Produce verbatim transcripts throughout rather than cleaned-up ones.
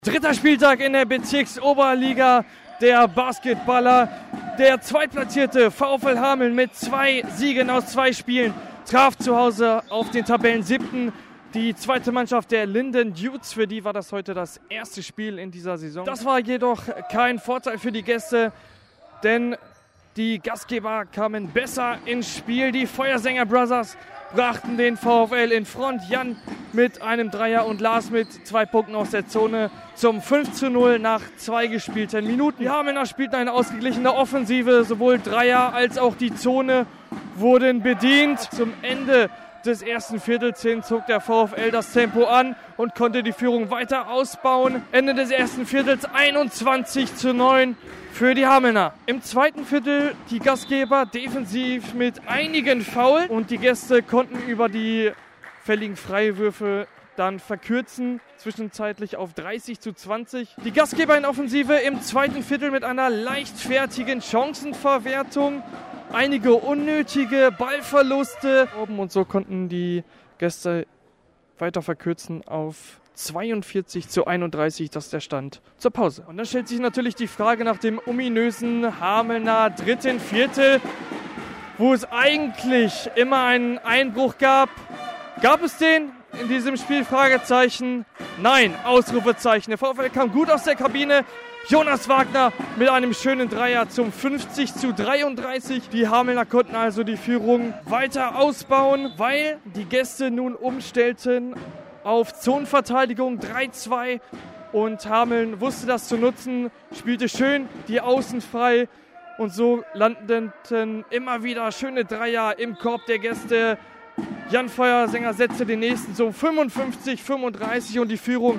Dritter Spieltag in der Bezirksoberliga. Der Basketballer, der Zweitplatzierte VfL Hameln mit zwei Siegen aus zwei Spielen, traf zu Hause auf den Tabellensiebten. Die zweite Mannschaft der Linden Dudes, für die war das heute das erste Spiel in dieser Saison. Das war jedoch kein Vorteil für die Gäste, denn die Gastgeber kamen besser ins Spiel. Die Feuersänger Brothers brachten den VfL in Front. Jan mit einem Dreier und Lars mit zwei Punkten aus der Zone zum fünf zu null nach zwei gespielten Minuten. Die Hamelner spielten eine ausgeglichene Offensive. Sowohl Dreier als auch die Zone wurden bedient. Zum Ende des ersten Viertels hin zog der VfL das Tempo an und konnte die Führung weiter ausbauen. Ende des ersten Viertels einundzwanzig zu neun für die Hamelner. Im zweiten Viertel die Gastgeber defensiv mit einigen Fouls und die Gäste konnten über die fälligen Freiwürfe dann verkürzen, zwischenzeitlich auf dreißig zu zwanzig. Die Gastgeber in Offensive im zweiten Viertel mit einer leichtfertigen Chancenverwertung. Einige unnötige Ballverluste. Und so konnten die Gäste weiter verkürzen auf zweiundvierzig zu einunddreißig, das ist der Stand zur Pause. Und dann stellt sich natürlich die Frage nach dem ominösen Hamelner dritten Viertel, wo es eigentlich immer einen Einbruch gab. Gab es den in diesem Spiel? Fragezeichen. Nein, Ausrufezeichen. Der VfL kam gut aus der Kabine. Jonas Wagner mit einem schönen Dreier zum fünfzig zu dreiunddreißig. Die Hamelner konnten also die Führung weiter ausbauen, weil die Gäste nun umstellten auf Zonenverteidigung drei zwei. Und Hameln wusste das zu nutzen, spielte schön die Außen frei. Und so landeten immer wieder schöne Dreier im Korb der Gäste. Jan Feuersänger setzte den nächsten zum fünfundfünfzig fünfunddreißig und die Führung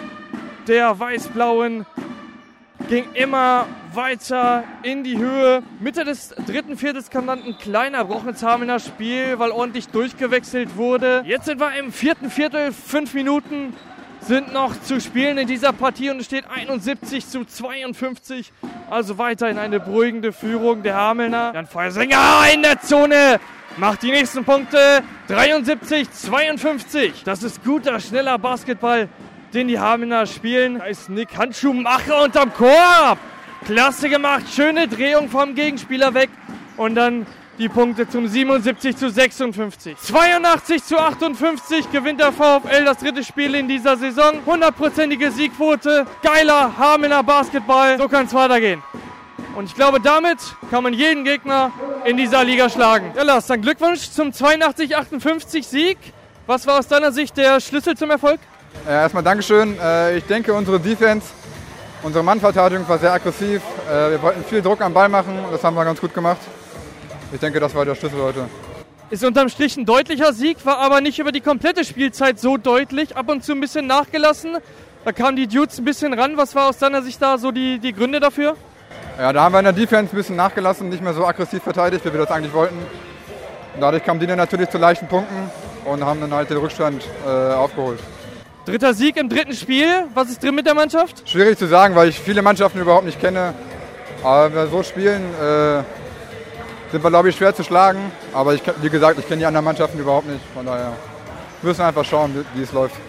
der Weiß-Blauen ging immer weiter in die Höhe. Mitte des dritten Viertels kam dann ein kleiner Bruch ins Hamelner Spiel, weil ordentlich durchgewechselt wurde. Jetzt sind wir im vierten Viertel. Fünf Minuten sind noch zu spielen in dieser Partie und es steht einundsiebzig zu zweiundfünfzig. Also weiterhin eine beruhigende Führung der Hamelner. Jan Feuersänger in der Zone macht die nächsten Punkte. dreiundsiebzig zweiundfünfzig. Das ist guter, schneller Basketball, den die Hamelner spielen. Da ist Nick Handschuhmacher unterm Korb. Klasse gemacht. Schöne Drehung vom Gegenspieler weg. Und dann die Punkte zum siebenundsiebzig zu sechsundfünfzig. zweiundachtzig zu achtundfünfzig gewinnt der VfL das dritte Spiel in dieser Saison. hundertprozentige Siegquote. Geiler Hamelner Basketball. So kann es weitergehen. Und ich glaube, damit kann man jeden Gegner in dieser Liga schlagen. Ja, Lars, dann Glückwunsch zum zweiundachtzig achtundfünfzig Sieg. Was war aus deiner Sicht der Schlüssel zum Erfolg? Ja, erstmal Dankeschön. Ich denke, unsere Defense, unsere Mannverteidigung war sehr aggressiv. Wir wollten viel Druck am Ball machen, das haben wir ganz gut gemacht. Ich denke, das war der Schlüssel heute. Ist unterm Strich ein deutlicher Sieg, war aber nicht über die komplette Spielzeit so deutlich. Ab und zu ein bisschen nachgelassen. Da kamen die Dudes ein bisschen ran. Was war aus deiner Sicht da so die, die Gründe dafür? Ja, da haben wir in der Defense ein bisschen nachgelassen, nicht mehr so aggressiv verteidigt, wie wir das eigentlich wollten. Und dadurch kamen die dann natürlich zu leichten Punkten und haben dann halt den Rückstand äh, aufgeholt. Dritter Sieg im dritten Spiel. Was ist drin mit der Mannschaft? Schwierig zu sagen, weil ich viele Mannschaften überhaupt nicht kenne. Aber wenn wir so spielen, äh, sind wir, glaube ich, schwer zu schlagen. Aber ich, wie gesagt, ich kenne die anderen Mannschaften überhaupt nicht. Von daher müssen wir einfach schauen, wie, wie es läuft.